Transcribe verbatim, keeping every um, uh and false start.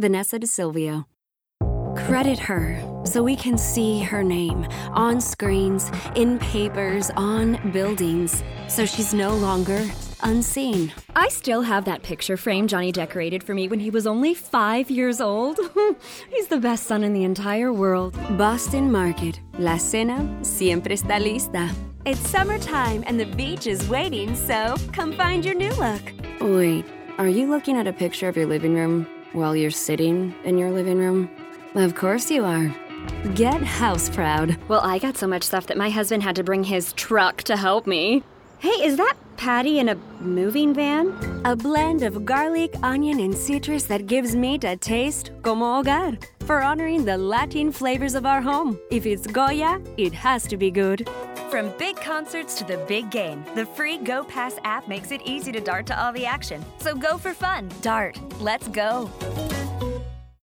Vanessa De Silvio. Credit her so we can see her name on screens, in papers, on buildings, so she's no longer unseen. I still have that picture frame Johnny decorated for me when he was only five years old. He's the best son in the entire world. Boston Market. La cena siempre está lista. It's summertime and the beach is waiting, so come find your new look. Wait, are you looking at a picture of your living room while you're sitting in your living room? Of course you are. Get house proud. Well, I got so much stuff that my husband had to bring his truck to help me. Hey, is that Patty in a moving van? A blend of garlic, onion, and citrus that gives meat a taste como hogar. For honoring the Latin flavors of our home. If it's Goya, it has to be good. From big concerts to the big game, the free Go Pass app makes it easy to dart to all the action. So go for fun. Dart. Let's go.